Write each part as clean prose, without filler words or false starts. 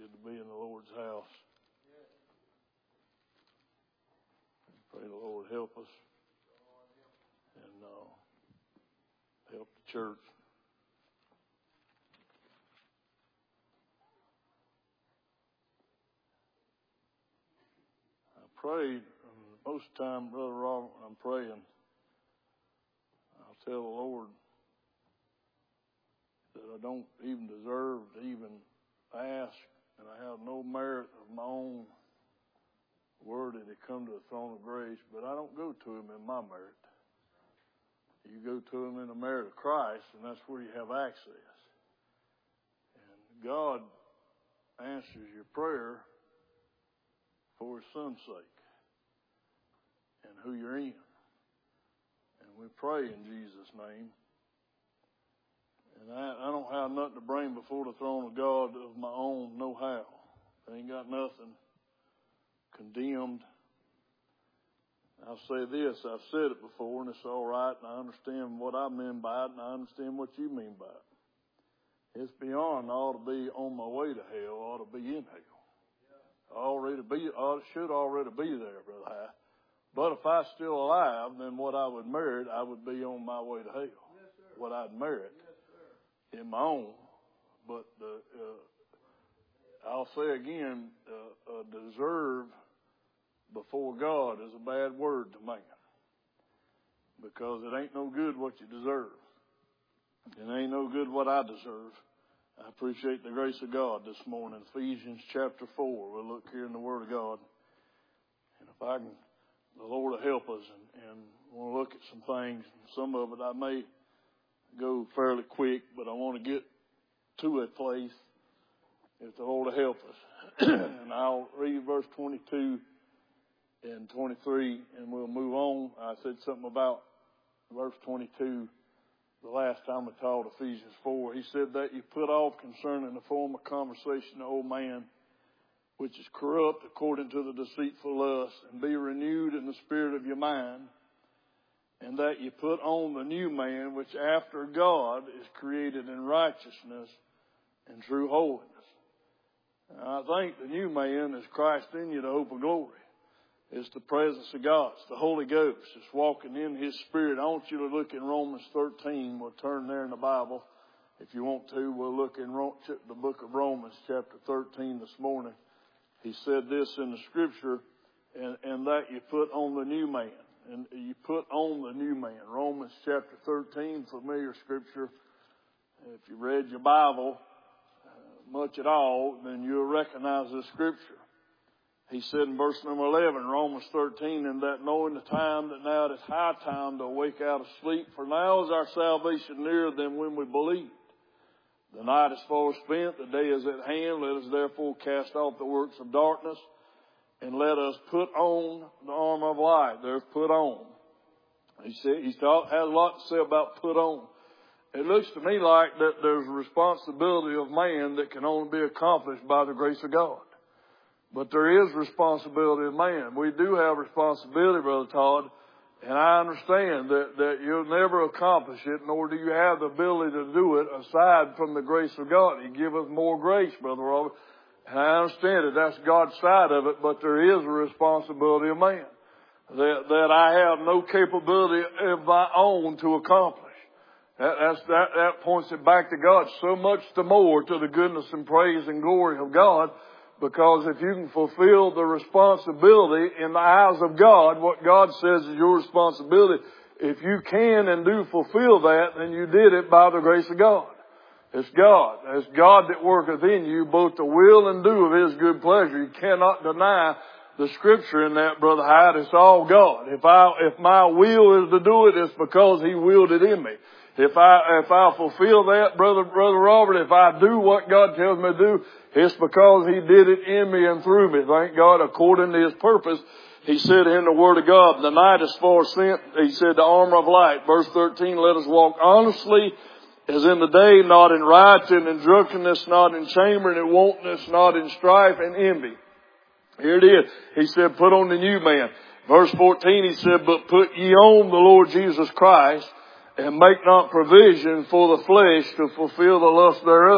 Good to be in the Lord's house. Pray the Lord help us and help the church. I prayed, most of the time, Brother Robert, when I'm praying, I'll tell the Lord that I don't even deserve to even ask, and I have no merit of my own worthy to come to the throne of grace, but I don't go to Him in my merit. You go to Him in the merit of Christ, and that's where you have access. And God answers your prayer for His Son's sake and who you're in. And we pray in Jesus' name. And I don't have nothing to bring before the throne of God of my own, no how. I ain't got nothing condemned. I'll say this, I've said it before, and it's all right, and I understand what I mean by it, and I understand what you mean by it. It's beyond I ought to be on my way to hell, I ought to be in hell. I should already be there, Brother High. But if I was still alive, then what I would merit, I would be on my way to hell. Yes, what I'd merit in my own. But I'll say again, deserve before God is a bad word to man, because it ain't no good what you deserve. It ain't no good what I deserve. I appreciate the grace of God this morning. Ephesians chapter 4. We'll look here in the Word of God. And if I can, the Lord will help us, and we'll look at some things. Some of it I may go fairly quick, but I want to get to a place if the Lord will help us. And I'll read verse 22 and 23, and we'll move on. I said something about verse 22 the last time I taught Ephesians 4. He said that you put off concerning the former conversation the old man, which is corrupt according to the deceitful lust, and be renewed in the spirit of your mind, and that you put on the new man, which after God is created in righteousness and true holiness. And I think the new man is Christ in you, the hope of glory. It's the presence of God. It's the Holy Ghost. It's walking in His Spirit. I want you to look in Romans 13. We'll turn there in the Bible. If you want to, we'll look in the book of Romans chapter 13 this morning. He said this in the Scripture, and that you put on the new man. And you put on the new man. Romans chapter 13, familiar Scripture. If you read your Bible much at all, then you'll recognize this Scripture. He said in verse number 11, Romans 13, and that knowing the time, that now it is high time to awake out of sleep, for now is our salvation nearer than when we believed. The night is far spent, the day is at hand. Let us therefore cast off the works of darkness, and let us put on the armor of light. There's put on. He said, has a lot to say about put on. It looks to me like that there's a responsibility of man that can only be accomplished by the grace of God. But there is responsibility of man. We do have responsibility, Brother Todd, and I understand that you'll never accomplish it, nor do you have the ability to do it aside from the grace of God. He give us more grace, Brother Robert. And I understand that that's God's side of it, but there is a responsibility of man that I have no capability of my own to accomplish. That points it back to God so much the more to the goodness and praise and glory of God. Because if you can fulfill the responsibility in the eyes of God, what God says is your responsibility, if you can and do fulfill that, then you did it by the grace of God. It's God. It's God that worketh in you both the will and do of His good pleasure. You cannot deny the Scripture in that, Brother Hyde. It's all God. If my will is to do it, it's because He willed it in me. If I fulfill that, Brother Robert, if I do what God tells me to do, it's because He did it in me and through me. Thank God, according to His purpose. He said in the Word of God, the night is far spent. He said the armor of light. Verse 13, let us walk honestly as in the day, not in riots and in drunkenness, not in chambering and wantonness, not in strife and envy. Here it is. He said, put on the new man. Verse 14, he said, but put ye on the Lord Jesus Christ, and make not provision for the flesh to fulfill the lust thereof.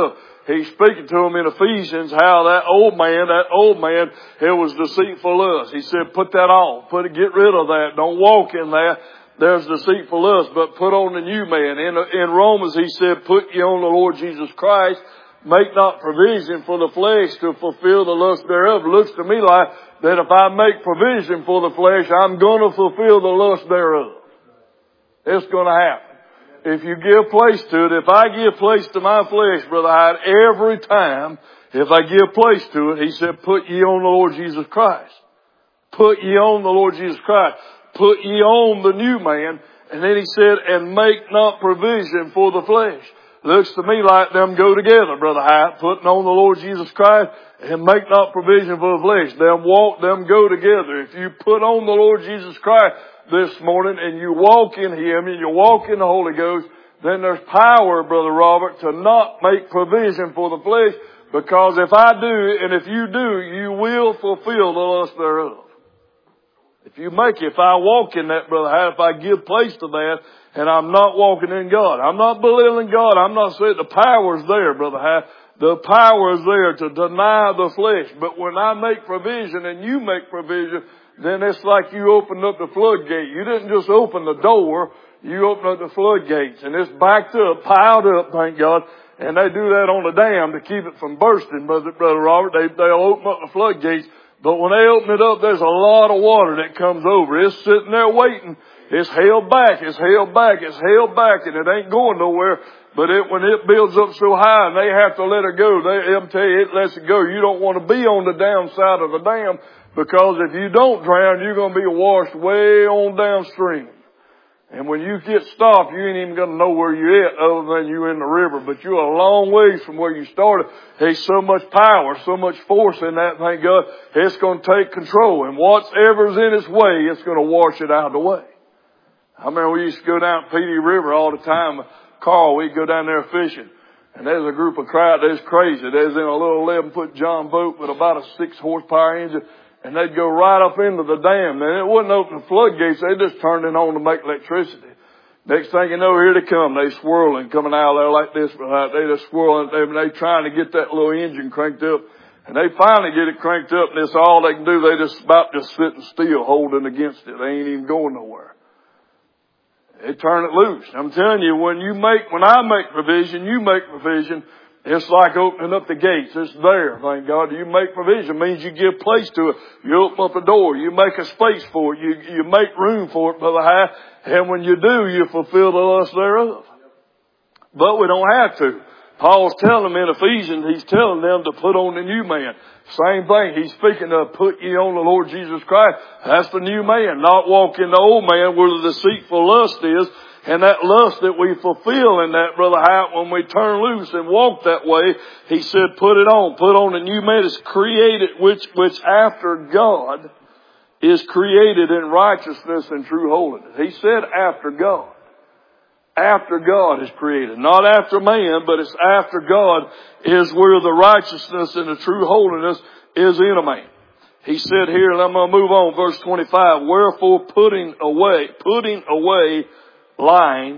he's speaking to them in Ephesians how that old man, it was deceitful lust. He said, put that off. Get rid of that. Don't walk in that. There's deceitful lust, but put on the new man. In Romans, he said, put ye on the Lord Jesus Christ. Make not provision for the flesh to fulfill the lust thereof. It looks to me like that if I make provision for the flesh, I'm going to fulfill the lust thereof. It's going to happen. If you give place to it, if I give place to my flesh, Brother Hyde, every time, if I give place to it, he said, put ye on the Lord Jesus Christ. Put ye on the Lord Jesus Christ. Put ye on the new man. And then he said, and make not provision for the flesh. Looks to me like them go together, Brother Hyde. Putting on the Lord Jesus Christ and make not provision for the flesh. Them go together. If you put on the Lord Jesus Christ this morning and you walk in Him and you walk in the Holy Ghost, then there's power, Brother Robert, to not make provision for the flesh, because if I do and if you do, you will fulfill the lust thereof. If I walk in that, Brother Hyde, if I give place to that, and I'm not walking in God, I'm not belittling God, I'm not saying the power's there, Brother Hyde. The power is there to deny the flesh. But when I make provision and you make provision, then it's like you opened up the floodgate. You didn't just open the door, you opened up the floodgates. And it's backed up, piled up, thank God. And they do that on the dam to keep it from bursting, Brother Robert. They'll open up the floodgates. But when they open it up, there's a lot of water that comes over. It's sitting there waiting. It's held back, and it ain't going nowhere. But when it builds up so high and they have to let it go, they'll tell you it lets it go. You don't want to be on the downside of the dam, because if you don't drown, you're going to be washed way on downstream. And when you get stopped, you ain't even going to know where you're at other than you're in the river. But you're a long ways from where you started. There's so much power, so much force in that, thank God. It's going to take control. And whatever's in its way, it's going to wash it out of the way. I remember we used to go down Petey River all the time. Carl, we'd go down there fishing. And there's a group of crowd, they was crazy. They was in a little 11-foot John boat with about a 6-horsepower engine. And they'd go right up into the dam. And it wouldn't open the floodgates. They just turned it on to make electricity. Next thing you know, here they come. They swirling, coming out of there like this. They just swirling. They trying to get that little engine cranked up. And they finally get it cranked up. And that's all they can do. They just sitting still, holding against it. They ain't even going nowhere. They turn it loose. I'm telling you, when I make provision, you make provision. It's like opening up the gates. It's there, thank God. You make provision means you give place to it. You open up the door. You make a space for it. You make room for it, Brother Hyde. And when you do, you fulfill the lust thereof. But we don't have to. Paul's telling them in Ephesians, he's telling them to put on the new man. Same thing. He's speaking of put ye on the Lord Jesus Christ. That's the new man. Not walk in the old man where the deceitful lust is. And that lust that we fulfill in that, Brother Hyatt, when we turn loose and walk that way, he said, put it on. Put on the new man is created, which after God is created in righteousness and true holiness. He said after God. After God is created. Not after man, but it's after God is where the righteousness and the true holiness is in a man. He said here, and I'm going to move on, verse 25, wherefore putting away lying.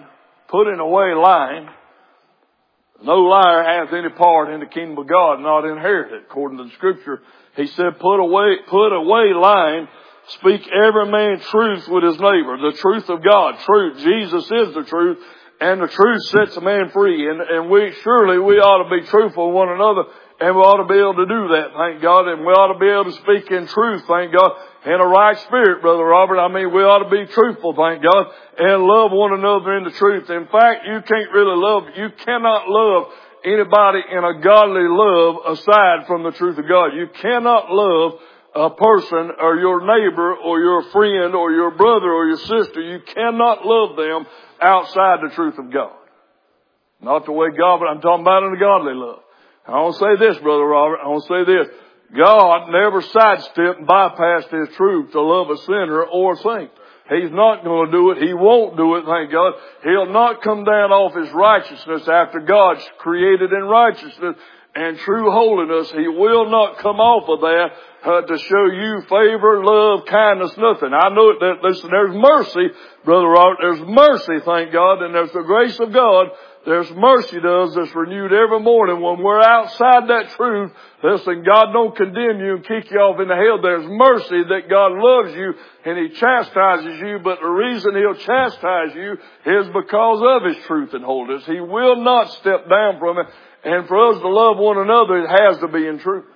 No liar hath any part in the kingdom of God, not inherited, according to the scripture. He said, put away lying. Speak every man truth with his neighbor. The truth of God. Truth. Jesus is the truth. And the truth sets a man free. And we ought to be truthful with one another. And we ought to be able to do that, thank God. And we ought to be able to speak in truth, thank God. In a right spirit, Brother Robert. We ought to be truthful, thank God. And love one another in the truth. In fact, you cannot love anybody in a godly love aside from the truth of God. You cannot love a person or your neighbor or your friend or your brother or your sister. You cannot love them outside the truth of God. Not the way God, but I'm talking about in a godly love. I want to say this, Brother Robert. I want to say this. God never sidestepped and bypassed His truth to love a sinner or a saint. He's not going to do it. He won't do it, thank God. He'll not come down off His righteousness after God's created in righteousness and true holiness. He will not come off of that to show you favor, love, kindness, nothing. I know that, listen, there's mercy, Brother Robert. There's mercy, thank God, and there's the grace of God There's mercy to us that's renewed every morning when we're outside that truth. Listen, God don't condemn you and kick you off into hell. There's mercy that God loves you and He chastises you, but the reason He'll chastise you is because of His truth and holiness. He will not step down from it. And for us to love one another, it has to be in truth.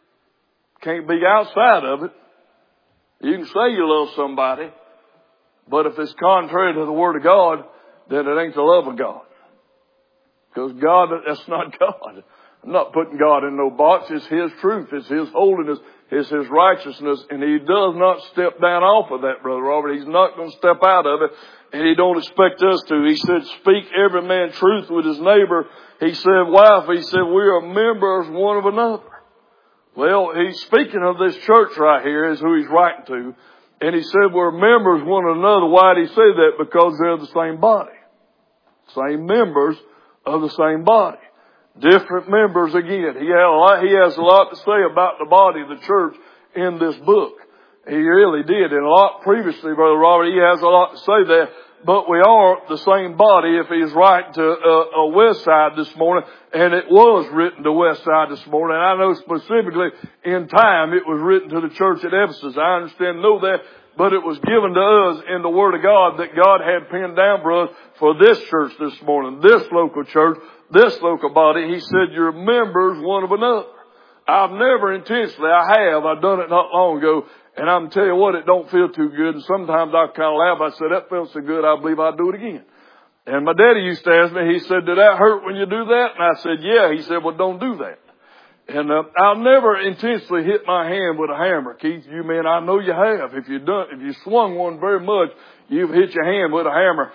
Can't be outside of it. You can say you love somebody, but if it's contrary to the Word of God, then it ain't the love of God. Because God, that's not God. I'm not putting God in no box. It's His truth. It's His holiness. It's His righteousness. And He does not step down off of that, Brother Robert. He's not going to step out of it. And He don't expect us to. He said, speak every man truth with his neighbor. He said, wife, He said, we are members one of another. Well, He's speaking of this church right here is who He's writing to. And He said, we're members one of another. Why did He say that? Because they're the same body. Same members of the same body. Different members again. He has a lot to say about the body of the church in this book. He really did. And a lot previously, Brother Robert, he has a lot to say there. But we are the same body if he's writing to a West Side this morning. And it was written to West Side this morning. And I know specifically in time it was written to the church at Ephesus. I understand, know that. But it was given to us in the Word of God that God had pinned down for us for this church this morning, this local church, this local body. He said, you're members one of another. I've never intentionally, I've done it not long ago. And I'm telling you what, it don't feel too good. And sometimes I kind of laugh. I said, that felt so good, I believe I'll do it again. And my daddy used to ask me, he said, did that hurt when you do that? And I said, yeah. He said, well, don't do that. And I'll never intentionally hit my hand with a hammer. Keith, you man, I know you have. If you swung one very much, you've hit your hand with a hammer.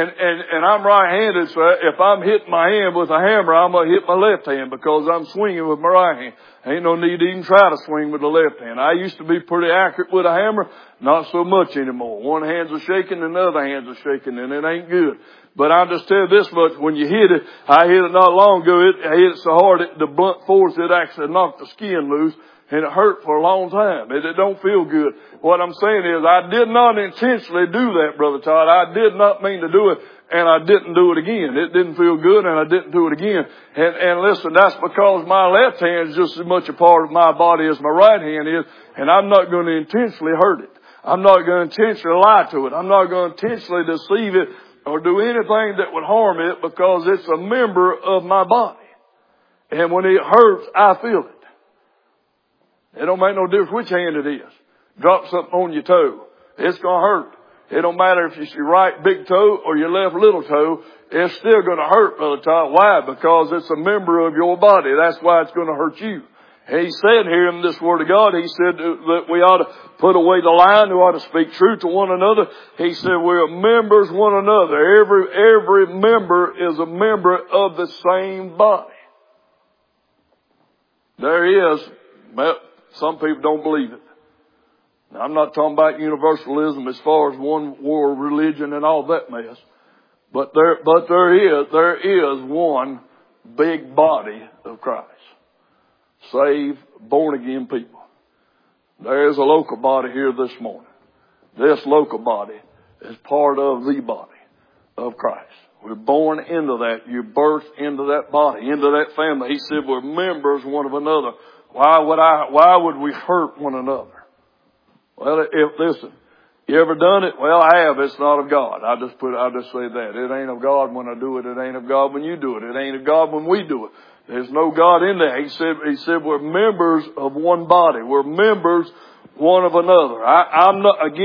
And I'm right-handed, so if I'm hitting my hand with a hammer, I'm going to hit my left hand because I'm swinging with my right hand. Ain't no need to even try to swing with the left hand. I used to be pretty accurate with a hammer, not so much anymore. One hand's a shaking and the other hand's a shaking, and it ain't good. But I'll just tell you this much, when you hit it, I hit it not long ago, I hit it so hard, the blunt force, it actually knocked the skin loose. And it hurt for a long time. It don't feel good. What I'm saying is I did not intentionally do that, Brother Todd. I did not mean to do it, and I didn't do it again. It didn't feel good, and I didn't do it again. And listen, that's because my left hand is just as much a part of my body as my right hand is, and I'm not going to intentionally hurt it. I'm not going to intentionally lie to it. I'm not going to intentionally deceive it or do anything that would harm it because it's a member of my body. And when it hurts, I feel it. It don't make no difference which hand it is. Drop something on your toe. It's going to hurt. It don't matter if it's your right big toe or your left little toe. It's still going to hurt, Brother Todd. Why? Because it's a member of your body. That's why it's going to hurt you. And He said here in this Word of God, He said that we ought to put away the lying. We ought to speak truth to one another. He said we're members one another. Every member is a member of the same body. There is... Some people don't believe it. Now, I'm not talking about universalism as far as one world religion and all that mess. But there is one big body of Christ. Saved, born again people. There is a local body here this morning. This local body is part of the body of Christ. We're born into that. You're birthed into that body, into that family. He said we're members one of another. Why would we hurt one another? Well, listen, you ever done it? Well, I have. It's not of God. I'll just say that. It ain't of God when I do it. It ain't of God when you do it. It ain't of God when we do it. There's no God in there. He said we're members of one body. We're members one of another. I've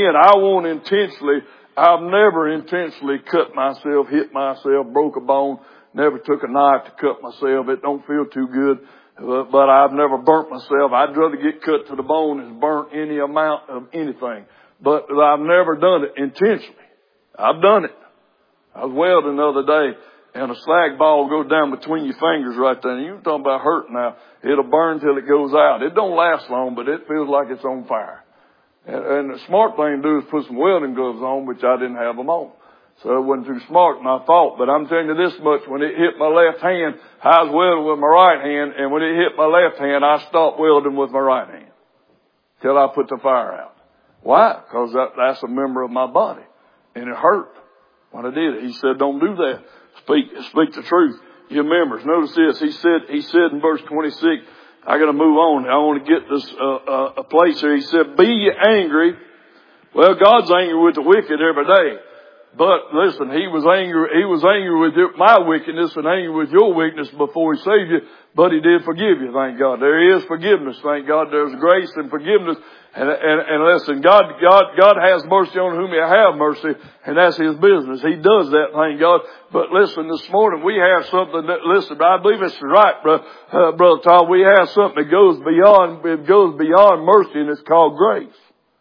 never intentionally cut myself, hit myself, broke a bone, never took a knife to cut myself. It don't feel too good. But I've never burnt myself. I'd rather get cut to the bone than burnt any amount of anything. But I've never done it intentionally. I've done it. I was welding the other day, and a slag ball goes down between your fingers right there. And you're talking about hurt now. It'll burn till it goes out. It don't last long, but it feels like it's on fire. And the smart thing to do is put some welding gloves on, which I didn't have them on. So it wasn't too smart, my fault. But I'm telling you this much, when it hit my left hand, I was welding with my right hand. And when it hit my left hand, I stopped welding with my right hand till I put the fire out. Why? Because that's a member of my body. And it hurt when I did it. He said, don't do that. Speak the truth. Your members. Notice this. He said in verse 26, I got to move on. I want to get this a place here. He said, be ye angry. Well, God's angry with the wicked every day. But listen, He was angry with my wickedness and angry with your weakness before He saved you. But He did forgive you, thank God. There is forgiveness, thank God. There's grace and forgiveness. And listen, God has mercy on whom He have mercy, and that's His business. He does that, thank God. But listen, this morning we have something that, listen, I believe it's right, Brother Tom. We have something that goes beyond mercy, and it's called grace.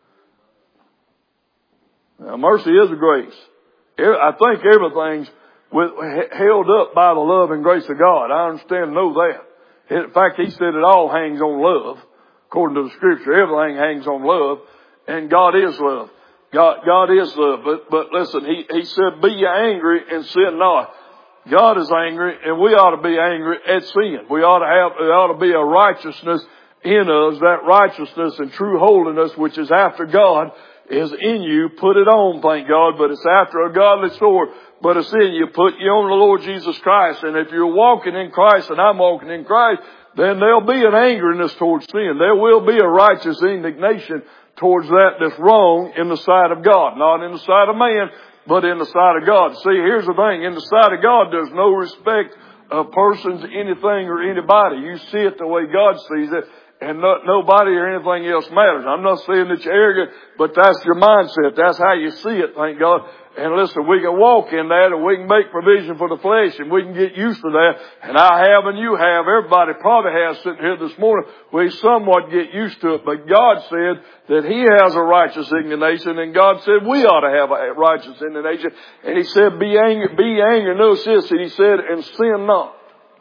Now, mercy is a grace. I think everything's held up by the love and grace of God. I understand and know that. In fact, He said it all hangs on love. According to the Scripture, everything hangs on love, and God is love. God is love. But listen, He said, be ye angry and sin not. God is angry, and we ought to be angry at sin. There ought to be a righteousness in us, that righteousness and true holiness which is after God is in you. Put it on, thank God, but it's after a godly sort. But it's in you. Put you on the Lord Jesus Christ. And if you're walking in Christ and I'm walking in Christ, then there'll be an angerness towards sin. There will be a righteous indignation towards that's wrong in the sight of God. Not in the sight of man, but in the sight of God. See, here's the thing. In the sight of God, there's no respect of persons, anything, or anybody. You see it the way God sees it. And nobody or anything else matters. I'm not saying that you're arrogant, but that's your mindset. That's how you see it, thank God. And listen, we can walk in that, and we can make provision for the flesh, and we can get used to that. And I have, and you have. Everybody probably has sitting here this morning. We somewhat get used to it. But God said that He has a righteous indignation, and God said we ought to have a righteous indignation. And He said, be angry. Notice this, and He said, and sin not.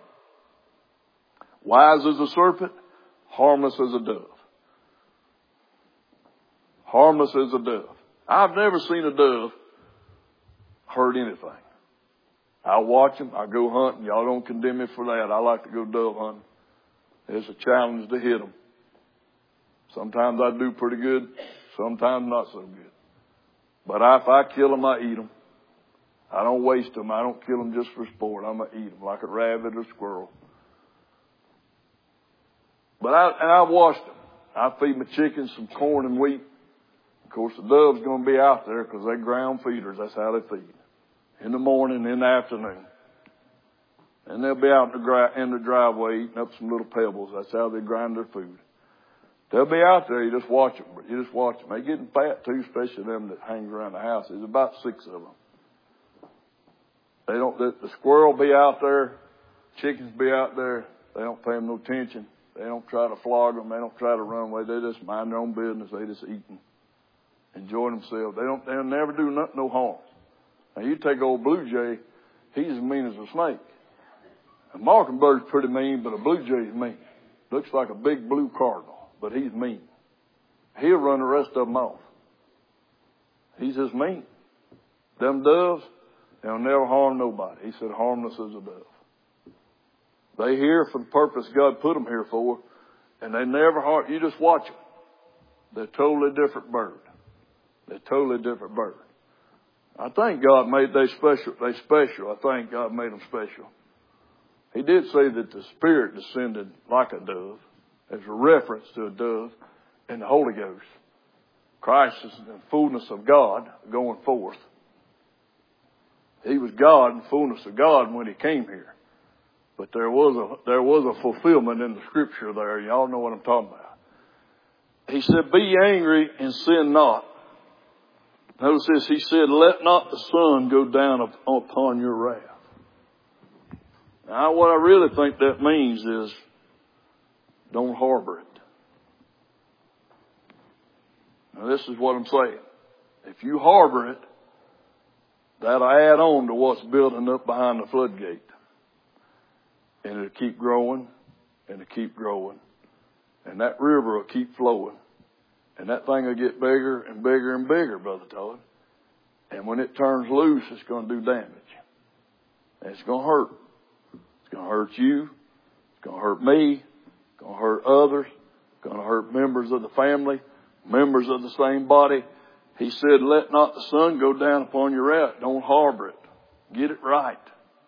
Wise as a serpent, harmless as a dove. Harmless as a dove. I've never seen a dove hurt anything. I watch them. I go hunting. Y'all don't condemn me for that. I like to go dove hunting. It's a challenge to hit them. Sometimes I do pretty good. Sometimes not so good. But if I kill them, I eat them. I don't waste them. I don't kill them just for sport. I'm going to eat them like a rabbit or squirrel. But I wash them. I feed my chickens some corn and wheat. Of course, the dove's going to be out there because they're ground feeders. That's how they feed. In the morning, in the afternoon. And they'll be out in the driveway eating up some little pebbles. That's how they grind their food. They'll be out there. You just watch them. You just watch them. They're getting fat too, especially them that hang around the house. There's about 6 of them. The squirrel be out there. Chickens be out there. They don't pay them no attention. They don't try to flog them. They don't try to run away. They just mind their own business. They just eat and enjoy themselves. They'll never do no harm. Now you take old blue jay, he's as mean as a snake. A mockingbbird's pretty mean, but a blue jay's mean. Looks like a big blue cardinal, but he's mean. He'll run the rest of them off. He's just mean. Them doves, they'll never harm nobody. He said harmless as a dove. They here for the purpose God put them here for, and they never harm. You just watch them. They're a totally different bird. They're totally different bird. I think God made they special. I think God made them special. He did say that the Spirit descended like a dove. There's a reference to a dove in the Holy Ghost. Christ is the fullness of God going forth. He was God and fullness of God when He came here. But there was a fulfillment in the Scripture there. Y'all know what I'm talking about. He said, be angry and sin not. Notice this. He said, let not the sun go down upon your wrath. Now, what I really think that means is don't harbor it. Now, this is what I'm saying. If you harbor it, that'll add on to what's building up behind the floodgate. And it'll keep growing, and it'll keep growing. And that river will keep flowing. And that thing will get bigger and bigger and bigger, Brother Todd. And when it turns loose, it's going to do damage. And it's going to hurt. It's going to hurt you. It's going to hurt me. It's going to hurt others. It's going to hurt members of the family, members of the same body. He said, let not the sun go down upon your wrath. Don't harbor it. Get it right.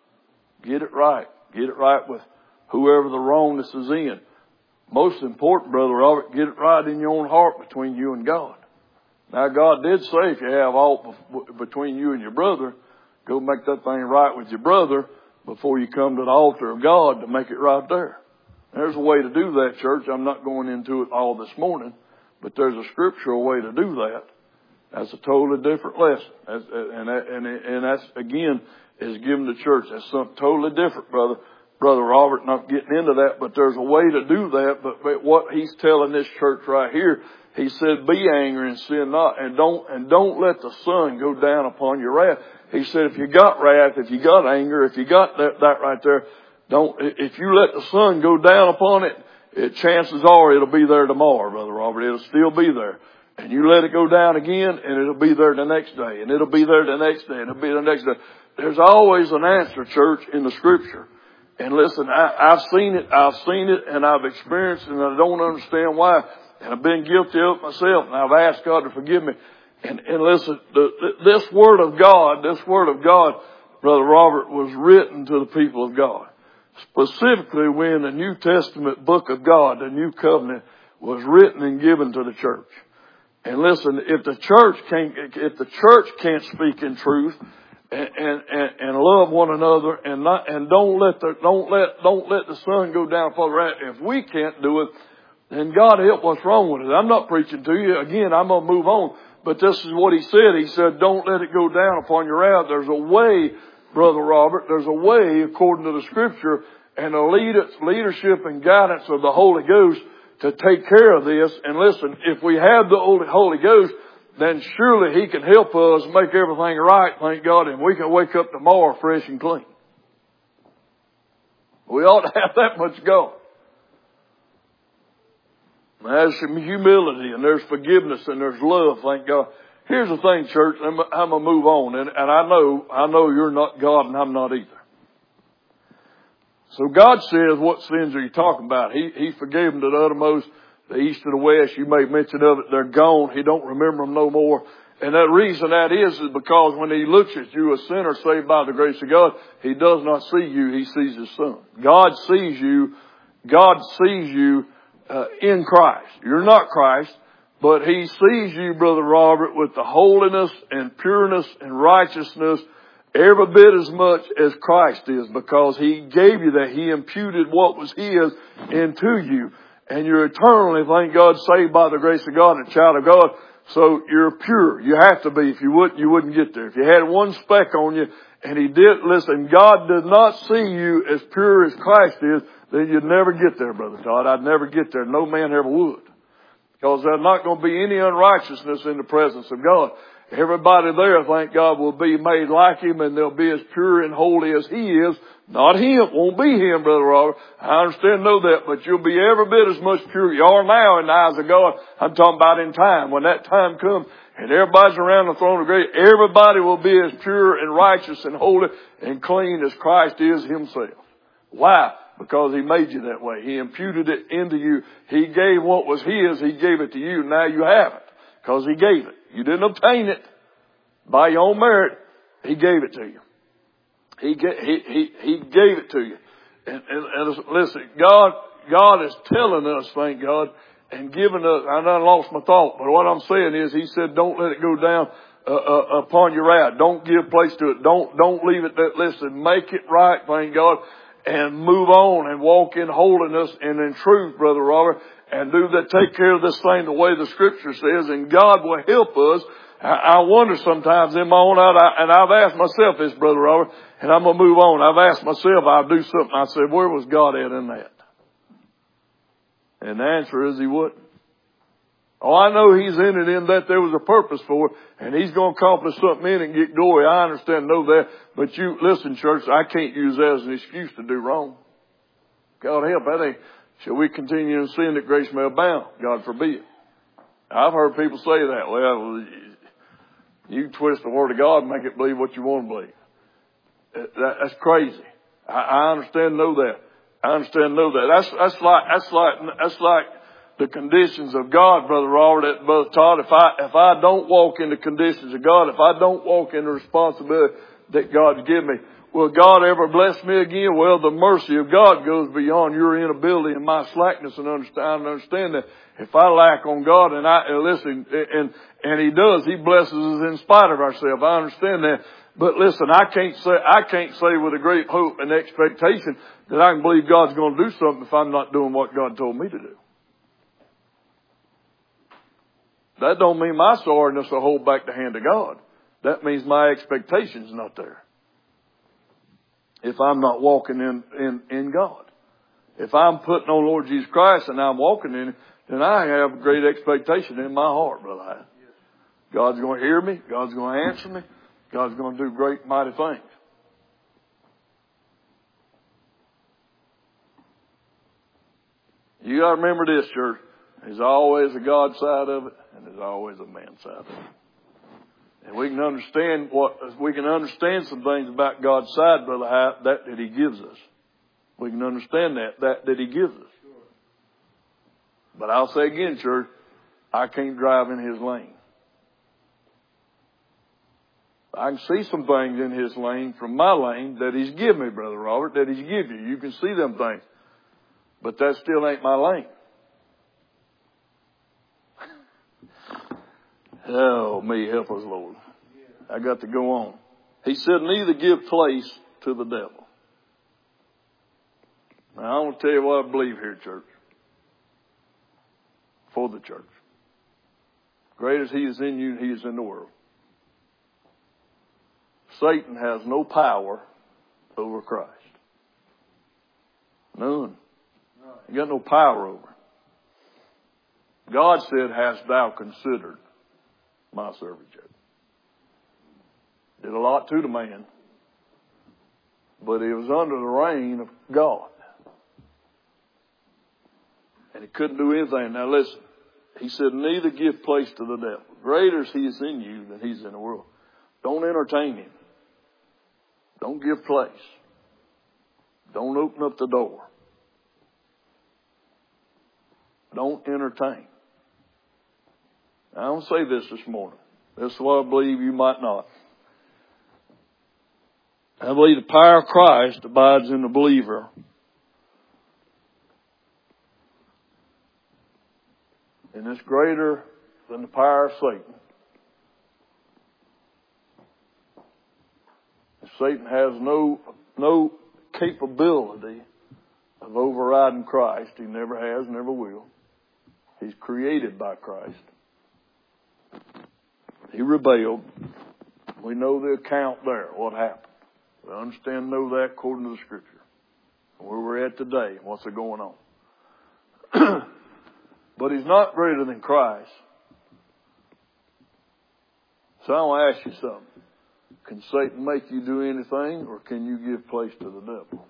Get it right. Get it right with whoever the wrongness is in. Most important, Brother Robert, get it right in your own heart between you and God. Now, God did say if you have aught between you and your brother, go make that thing right with your brother before you come to the altar of God to make it right there. There's a way to do that, church. I'm not going into it all this morning, but there's a scriptural way to do that. That's a totally different lesson. And that's, again, is given to church. That's something totally different, Brother Robert, not getting into that, but there's a way to do that. But what he's telling this church right here, he said, be angry and sin not, and don't let the sun go down upon your wrath. He said, if you got wrath, if you got anger, if you got that right there, if you let the sun go down upon it, chances are it'll be there tomorrow, Brother Robert. It'll still be there. And you let it go down again, and it'll be there the next day, and it'll be there the next day, and it'll be the next day. There's always an answer, church, in the Scripture. And listen, I've seen it, and I've experienced it, and I don't understand why. And I've been guilty of it myself, and I've asked God to forgive me. And listen, this Word of God, Brother Robert, was written to the people of God. Specifically when the New Testament book of God, the New Covenant, was written and given to the church. And listen, if the church can't speak in truth and love one another and don't let the sun go down for the wrath, if we can't do it, then God help what's wrong with it. I'm not preaching to you. Again, I'm going to move on. But this is what he said. He said, don't let it go down upon your wrath. There's a way, Brother Robert, there's a way according to the Scripture and the leadership and guidance of the Holy Ghost to take care of this. And listen, if we have the Holy Ghost, then surely he can help us make everything right, thank God, and we can wake up tomorrow fresh and clean. We ought to have that much God. There's some humility, and there's forgiveness, and there's love, thank God. Here's the thing, church, I'm going to move on, and I know you're not God, and I'm not either. So God says, what sins are you talking about? He forgave them to the uttermost, the east to the west. You made mention of it. They're gone. He don't remember them no more. And that reason that is because when he looks at you, a sinner saved by the grace of God, he does not see you. He sees his Son. God sees you in Christ. You're not Christ, but he sees you, Brother Robert, with the holiness and pureness and righteousness every bit as much as Christ is, because he gave you that. He imputed what was his into you. And you're eternally, thank God, saved by the grace of God and a child of God. So you're pure. You have to be. If you wouldn't get there. If you had one speck on you and he did, listen, God did not see you as pure as Christ is, then you'd never get there, Brother Todd. I'd never get there. No man ever would. Because there's not going to be any unrighteousness in the presence of God. Everybody there, thank God, will be made like him, and they'll be as pure and holy as he is. Not him. Won't be him, Brother Robert. I understand, know that, but you'll be every bit as much pure you are now in the eyes of God. I'm talking about in time. When that time comes and everybody's around the throne of grace, everybody will be as pure and righteous and holy and clean as Christ is himself. Why? Because he made you that way. He imputed it into you. He gave what was his. He gave it to you. Now you have it. Because he gave it. You didn't obtain it by your own merit. He gave it to you. He gave it to you. And listen, God is telling us, thank God, and giving us, I done lost my thought, but what I'm saying is, he said, don't let it go down upon your wrath. Don't give place to it. Don't leave it there. Listen, make it right, thank God, and move on and walk in holiness and in truth, Brother Robert, and do that. Take care of this thing the way the Scripture says, and God will help us. I wonder sometimes in my own heart, and I've asked myself this, Brother Robert, and I'm going to move on. I've asked myself, I'll do something. I said, where was God at in that? And the answer is he wouldn't. Oh, I know he's in it in that there was a purpose for it, and he's going to accomplish something in it and get glory. I understand, know that. But you, listen, church, I can't use that as an excuse to do wrong. God help, that ain't. Shall we continue in sin that grace may abound? God forbid. I've heard people say that. Well, you can twist the Word of God and make it believe what you want to believe. That's crazy. I understand, know that. I understand, know that. That's like the conditions of God, Brother Robert, Brother Todd. If I don't walk in the conditions of God, if I don't walk in the responsibility that God's given me, will God ever bless me again? Well, the mercy of God goes beyond your inability and my slackness, and understand that if I lack on God and and He does, He blesses us in spite of ourselves. I understand that. But listen, I can't say with a great hope and expectation that I can believe God's going to do something if I'm not doing what God told me to do. That don't mean my sorrowness will hold back the hand of God. That means my expectation's not there. If I'm not walking in God. If I'm putting on Lord Jesus Christ and I'm walking in it, then I have great expectation in my heart, Brother Hyde. God's going to hear me. God's going to answer me. God's going to do great, mighty things. You got to remember this, church. There's always a God side of it, and there's always a man side of it. And we can understand some things about God's side, Brother Hyde, that He gives us. We can understand that He gives us. But I'll say again, church, I can't drive in His lane. I can see some things in His lane from my lane that He's given me, Brother Robert, that He's given you. You can see them things. But that still ain't my lane. Oh, me, help us, Lord. I got to go on. He said, neither give place to the devil. Now, I want to tell you what I believe here, church. For the church. Great as He is in you, He is in the world. Satan has no power over Christ. None. He got no power over him. God said, hast thou considered my servant Job? Did a lot to the man, but he was under the reign of God. And he couldn't do anything. Now listen, He said, neither give place to the devil. Greater is He is in you than he's in the world. Don't entertain him. Don't give place. Don't open up the door. Don't entertain. I don't say this morning. This is what I believe you might not. I believe the power of Christ abides in the believer. And it's greater than the power of Satan. Satan has no capability of overriding Christ. He never has, never will. He's created by Christ. He rebelled. We know the account there, what happened. We know that according to the Scripture. Where we're at today, what's going on. But He's not greater than Christ. So I want to ask you something. Can Satan make you do anything, or can you give place to the devil?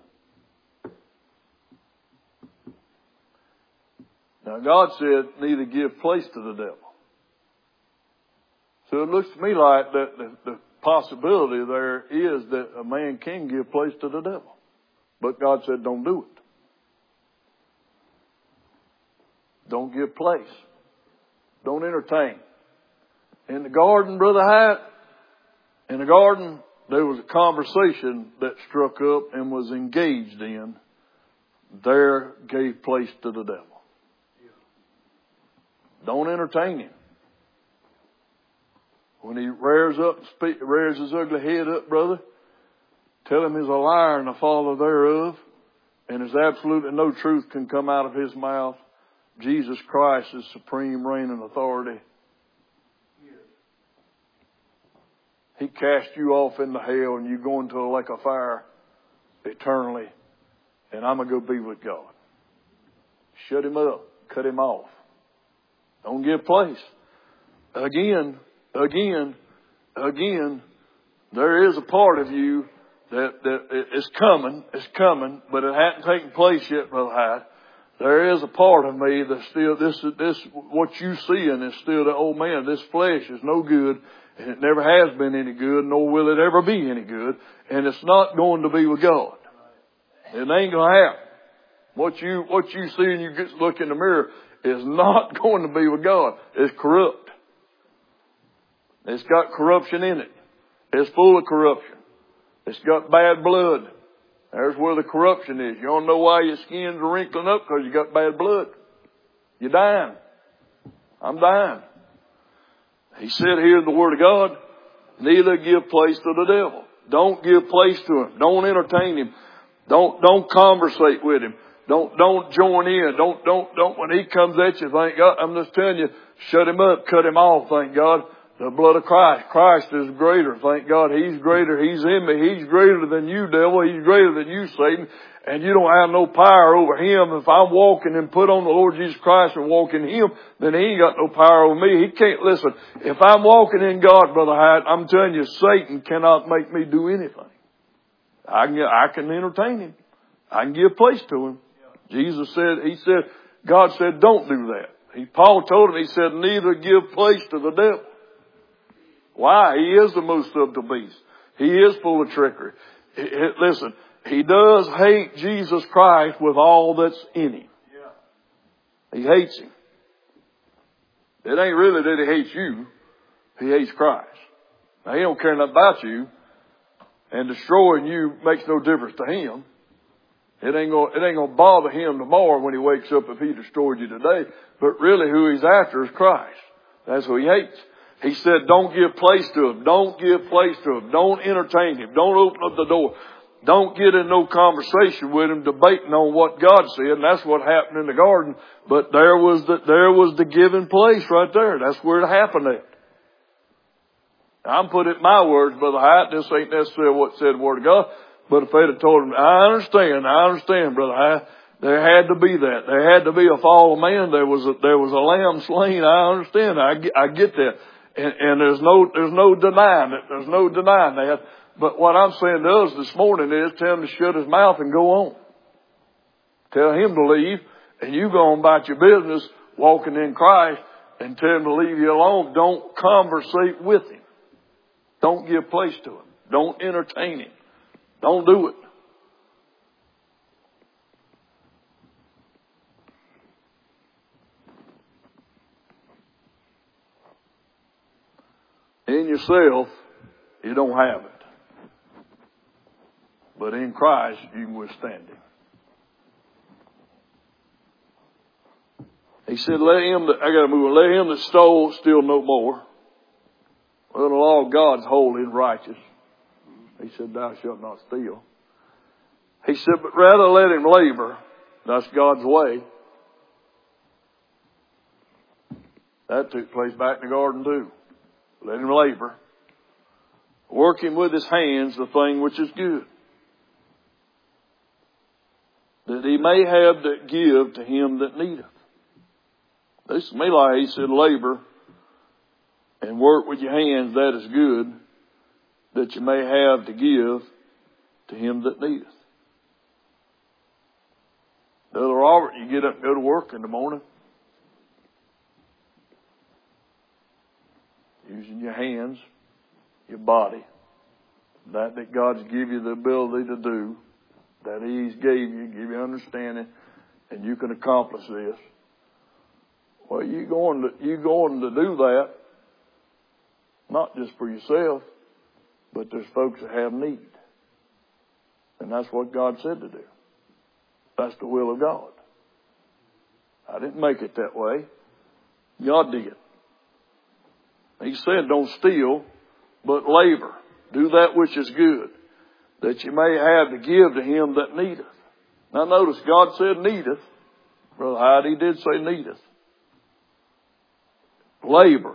Now God said, neither give place to the devil. So it looks to me like that the possibility there is that a man can give place to the devil. But God said, don't do it. Don't give place. Don't entertain. In the garden, Brother Hyde, in the garden, there was a conversation that struck up and was engaged in. There gave place to the devil. Don't entertain him. When he rears his ugly head up, brother, tell him he's a liar and the father thereof, and there's absolutely no truth can come out of his mouth. Jesus Christ is supreme reign and authority. He cast you off into hell and you go into a lake of fire eternally, and I'm going to go be with God. Shut him up. Cut him off. Don't give place. Again, there is a part of you that is coming, but it hasn't taken place yet, Brother Hyde. There is a part of me that still, what you see in is still the old man. This flesh is no good, and it never has been any good, nor will it ever be any good, and it's not going to be with God. It ain't going to happen. What you see and you get look in the mirror is not going to be with God. It's corrupt. It's got corruption in it. It's full of corruption. It's got bad blood. There's where the corruption is. You don't know why your skin's wrinkling up? Because you got bad blood. You're dying. I'm dying. He said here in the Word of God, neither give place to the devil. Don't give place to him. Don't entertain him. Don't conversate with him. Don't join in. Don't, when he comes at you, thank God, I'm just telling you, shut him up, cut him off, thank God. The blood of Christ. Christ is greater, thank God. He's greater. He's in me. He's greater than you, devil. He's greater than you, Satan. And you don't have no power over him. If I'm walking and put on the Lord Jesus Christ and walk in him, then he ain't got no power over me. He can't, listen, if I'm walking in God, Brother Hyatt, I'm telling you, Satan cannot make me do anything. I can entertain him. I can give place to him. Jesus said, God said, don't do that. Paul told him, he said, neither give place to the devil. Why? He is the most of the beast. He is full of trickery. Listen, he does hate Jesus Christ with all that's in him. He hates him. It ain't really that he hates you. He hates Christ. Now, he don't care nothing about you. And destroying you makes no difference to him. It ain't gonna bother him tomorrow when he wakes up if he destroyed you today. But really who he's after is Christ. That's who he hates. He said, don't give place to him. Don't give place to him. Don't entertain him. Don't open up the door. Don't get in no conversation with him debating on what God said. And that's what happened in the garden. But there was the given place right there. That's where it happened at. I'm putting it in my words, Brother Hyatt. This ain't necessarily what said the Word of God. But if they'd have told him, I understand, Brother Hyatt. There had to be that. There had to be a fall of man. There was a lamb slain. I understand. I get that. And there's no denying it. There's no denying that. But what I'm saying to us this morning is tell him to shut his mouth and go on. Tell him to leave and you go on about your business walking in Christ and tell him to leave you alone. Don't conversate with him. Don't give place to him. Don't entertain him. Don't do it. In yourself, you don't have it. But in Christ, you can withstand him. He said, let him that stole steal no more. Well, the law of God's holy and righteous. He said, thou shalt not steal. He said, but rather let him labor. That's God's way. That took place back in the garden too. Let him labor. Working with his hands the thing which is good, that he may have to give to him that needeth. This is me like he said, labor and work with your hands, that is good, that you may have to give to him that needeth. Brother Robert, you get up and go to work in the morning, using your hands, your body, that God's give you the ability to do, that He's give you understanding, and you can accomplish this. Well, you're going to do that, not just for yourself, but there's folks that have need. And that's what God said to do. That's the will of God. I didn't make it that way. God did. He said, don't steal, but labor. Do that which is good, that you may have to give to him that needeth. Now notice, God said needeth. Brother Hyde, he did say needeth. Labor.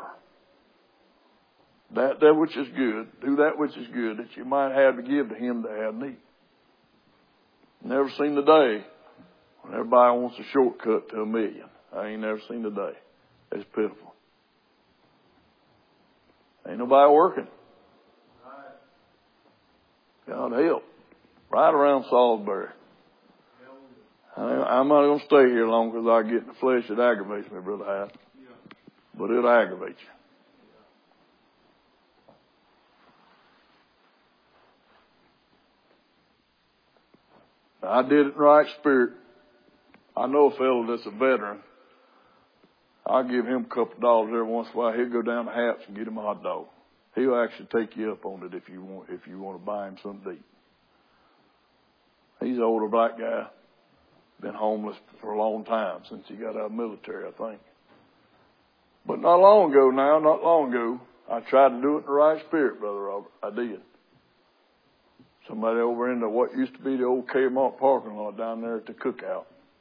That which is good. Do that which is good, that you might have to give to him that have need. Never seen the day when everybody wants a shortcut to $1 million. I ain't never seen the day. It's pitiful. Ain't nobody working. God help. Right around Salisbury. I'm not going to stay here long because I get in the flesh. It aggravates me, Brother Hyde. But it'll aggravate you. I did it in right spirit. I know a fellow that's a veteran. I'll give him a couple of dollars every once in a while. He'll go down to Haps and get him a hot dog. He'll actually take you up on it if you want to buy him something to eat. He's an older black guy. Been homeless for a long time, since he got out of the military, I think. But not long ago, I tried to do it in the right spirit, Brother Robert. I did. Somebody over in what used to be the old Kmart parking lot down there at the cookout.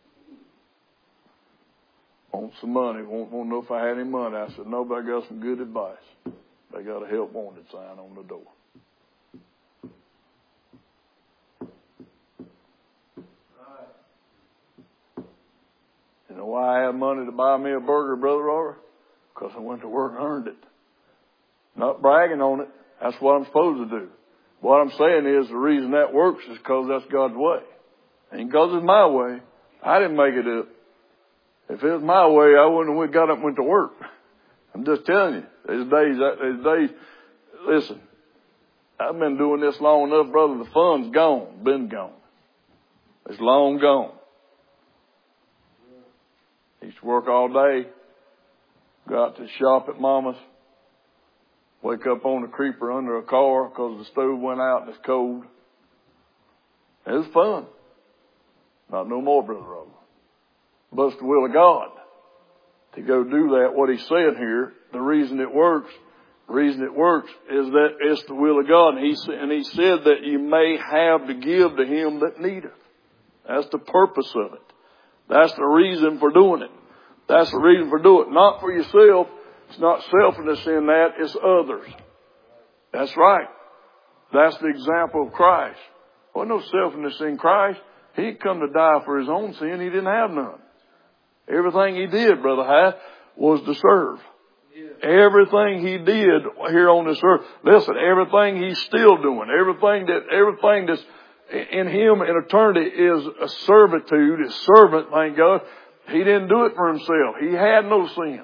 Want some money. Won't know if I had any money. I said, no, but I got some good advice. They got a help wanted sign on the door. You know why I had money to buy me a burger, Brother Robert? Because I went to work and earned it. Not bragging on it. That's what I'm supposed to do. What I'm saying is the reason that works is because that's God's way. Ain't because it's my way. I didn't make it up. If it was my way, I wouldn't have got up and went to work. I'm just telling you. There's days, listen, I've been doing this long enough, brother. The fun's gone, been gone. It's long gone. Used to work all day, go out to the shop at Mama's, wake up on the creeper under a car because the stove went out and it's cold. It was fun. Not no more, Brother Robert. But it's the will of God to go do that. What he's saying here, the reason it works is that it's the will of God. And he said that you may have to give to him that needeth. That's the purpose of it. That's the reason for doing it. That's the reason for doing it. Not for yourself. It's not selfishness in that. It's others. That's right. That's the example of Christ. Well, no selfishness in Christ. He didn't come to die for his own sin. He didn't have none. Everything he did, Brother Hyde, was to serve. Everything he did here on this earth. Listen, everything he's still doing. Everything that's in him in eternity is a servitude, is servant, thank God. He didn't do it for himself. He had no sin.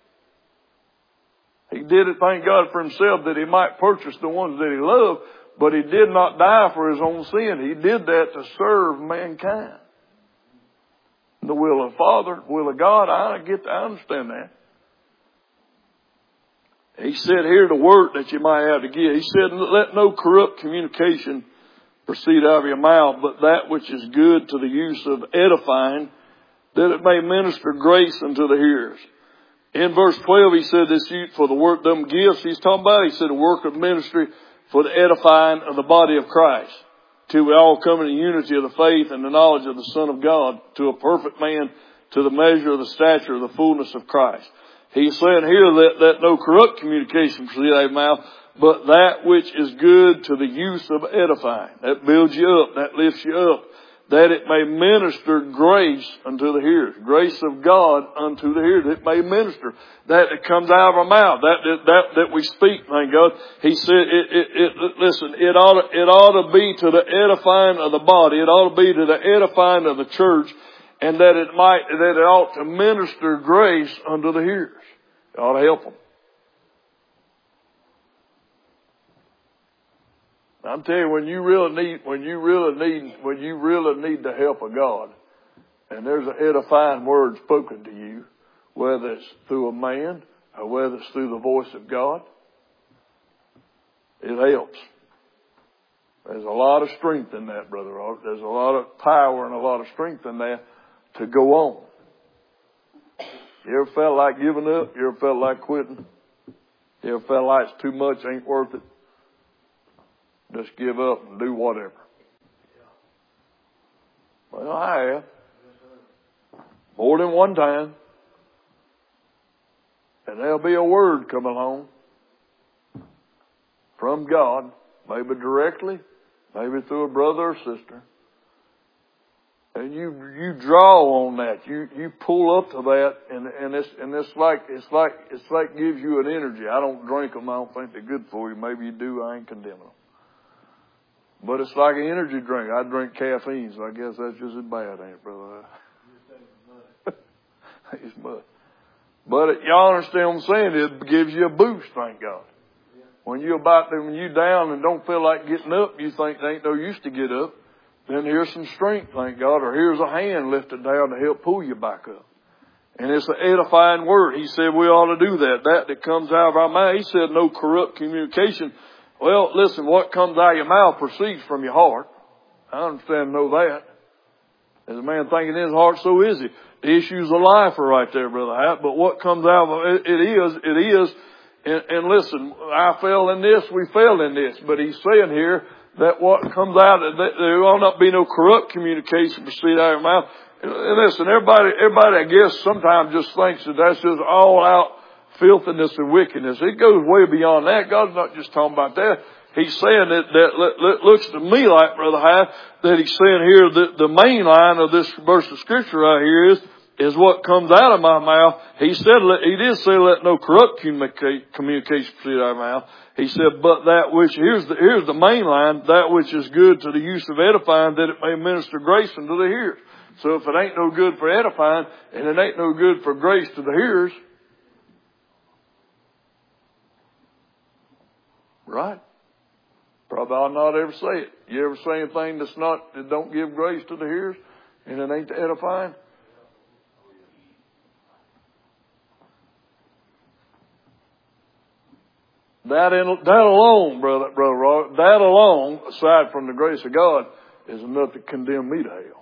He did it, thank God, for himself that he might purchase the ones that he loved, but he did not die for his own sin. He did that to serve mankind. The will of the Father, the will of God, I understand that. He said here the word that you might have to give. He said, let no corrupt communication proceed out of your mouth, but that which is good to the use of edifying, that it may minister grace unto the hearers. In verse 12, he said this for the work them gifts. He's talking about, he said, the work of ministry for the edifying of the body of Christ, till we all come in the unity of the faith and the knowledge of the Son of God, to a perfect man, to the measure of the stature of the fullness of Christ. He's saying here that no corrupt communication proceed out of your mouth, but that which is good to the use of edifying. That builds you up, that lifts you up, that it may minister grace unto the hearers. Grace of God unto the hearers. It may minister. That it comes out of our mouth. That we speak, thank God. He said, listen, it ought to be to the edifying of the body. It ought to be to the edifying of the church. And that it ought to minister grace unto the hearers. It ought to help them. I'm telling you, when you really need the help of God, and there's an edifying word spoken to you, whether it's through a man or whether it's through the voice of God, it helps. There's a lot of strength in that, Brother Robert. There's a lot of power and a lot of strength in that to go on. You ever felt like giving up? You ever felt like quitting? You ever felt like it's too much, ain't worth it? Just give up and do whatever. Well, I have. More than one time. And there'll be a word come along from God, maybe directly, maybe through a brother or sister. And you draw on that. You pull up to that, and it's like gives you an energy. I don't drink them. I don't think they're good for you. Maybe you do. I ain't condemning them. But it's like an energy drink. I drink caffeine, so I guess that's just as bad, ain't it, brother? It's mud. But y'all understand what I'm saying? It gives you a boost, thank God. When you're down and don't feel like getting up, you think there ain't no use to get up. Then here's some strength, thank God, or here's a hand lifted down to help pull you back up. And it's an edifying word. He said we ought to do that. That comes out of our mouth. He said no corrupt communication. Well, listen, what comes out of your mouth proceeds from your heart. I understand and know that. As a man thinking in his heart, so is he. The issues of life are right there, Brother Hatt. But what comes out of it is. And listen, I fell in this, we fell in this. But he's saying here that what comes out, there will not be no corrupt communication proceed out of your mouth. And listen, everybody, I guess, sometimes just thinks that that's just all out filthiness and wickedness. It goes way beyond that. God's not just talking about that. He's saying that looks to me like, Brother Hatt, that he's saying here that the main line of this verse of Scripture right here is what comes out of my mouth. He did say let no corrupt communication proceed out of my mouth. He said, but that which, here's the main line, that which is good to the use of edifying, that it may minister grace unto the hearers. So if it ain't no good for edifying, and it ain't no good for grace to the hearers, right? Probably I'll not ever say it. You ever say anything that don't give grace to the hearers, and it ain't edifying? That alone, brother Rob, that alone, aside from the grace of God, is enough to condemn me to hell.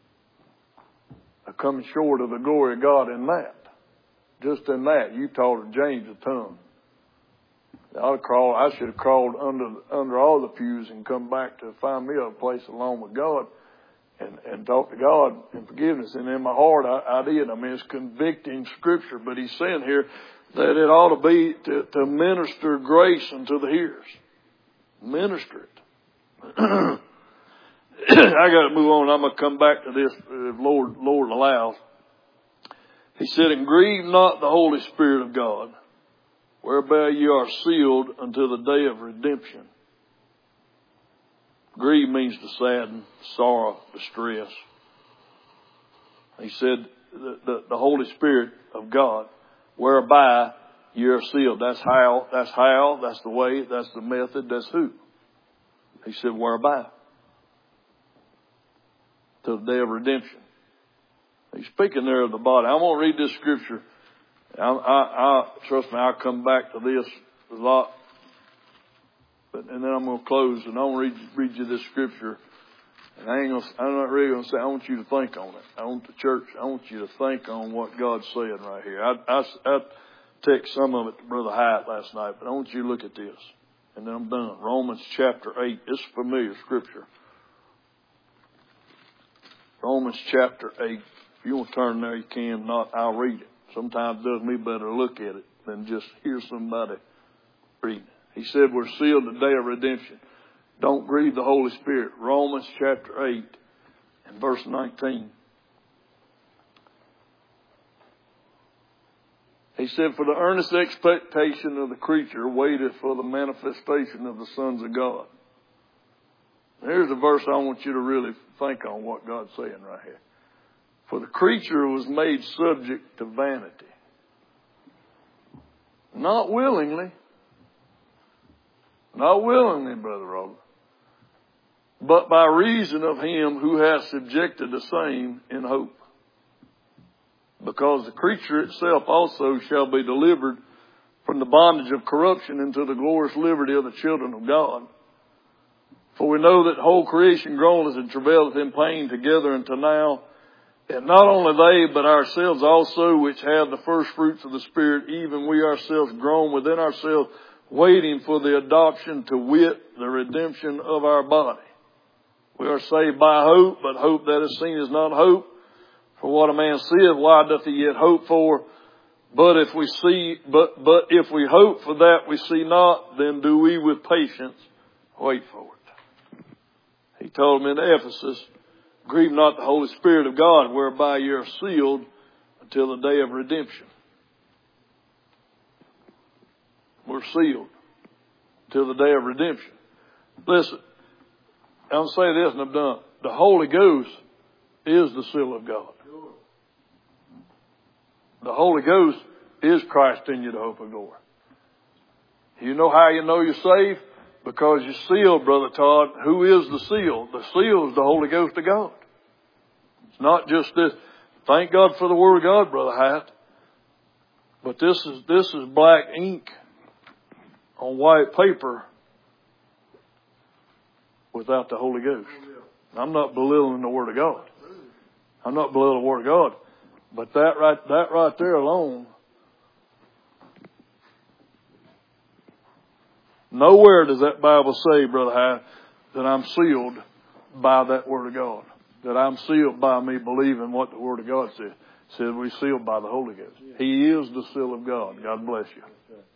I come short of the glory of God in that. Just in that, you taught James a tongue. I should have crawled under all the pews and come back to find me a place alone with God and talk to God in forgiveness. And in my heart, I did. I mean, it's convicting Scripture, but he's saying here that it ought to be to minister grace unto the hearers. Minister it. I got to move on. I'm going to come back to this if Lord allows. He said, and grieve not the Holy Spirit of God, whereby you are sealed until the day of redemption. Grieve means to sadden, sorrow, distress. He said the Holy Spirit of God, whereby you are sealed. That's how, that's the way, that's the method, that's who. He said, whereby? Till the day of redemption. He's speaking there of the body. I'm going to read this scripture. Trust me, I'll come back to this a lot. And then I'm going to close, and I'm going to read you this scripture. And I'm not really going to say, I want you to think on it. I want you to think on what God's saying right here. I text some of it to Brother Hyatt last night, but I want you to look at this. And then I'm done. Romans chapter 8. This is familiar scripture. Romans chapter 8. If you want to turn there, you can. Not, I'll read it. Sometimes it does me better to look at it than just hear somebody read it. He said we're sealed the day of redemption. Don't grieve the Holy Spirit. Romans chapter 8 and verse 19. He said, for the earnest expectation of the creature waiteth for the manifestation of the sons of God. Here's a verse I want you to really think on what God's saying right here. For the creature was made subject to vanity. Not willingly. Not willingly, Brother Robert. But by reason of him who has subjected the same in hope. Because the creature itself also shall be delivered from the bondage of corruption into the glorious liberty of the children of God. For we know that the whole creation groaneth and travaileth in pain together until now. And not only they, but ourselves also, which have the first fruits of the Spirit, even we ourselves groan within ourselves, waiting for the adoption, to wit, the redemption of our body. We are saved by hope, but hope that is seen is not hope. For what a man seeth, why doth he yet hope for? But if we hope for that we see not, then do we with patience wait for it. He told them in Ephesus, grieve not the Holy Spirit of God, whereby you are sealed until the day of redemption. We're sealed till the day of redemption. Listen, I'll say this and I'm done. The Holy Ghost is the seal of God. The Holy Ghost is Christ in you, the hope of glory. You know how you know you're saved? Because you're sealed, Brother Todd. Who is the seal? The seal is the Holy Ghost of God. It's not just this Thank God for the Word of God, Brother Hyatt. But this is black ink on white paper without the Holy Ghost. I'm not belittling the Word of God. I'm not belittling the Word of God. But that right there alone, nowhere does that Bible say, Brother Hyatt, that I'm sealed by that Word of God. That I'm sealed by me believing what the Word of God said. It said we're sealed by the Holy Ghost. He is the seal of God. God bless you.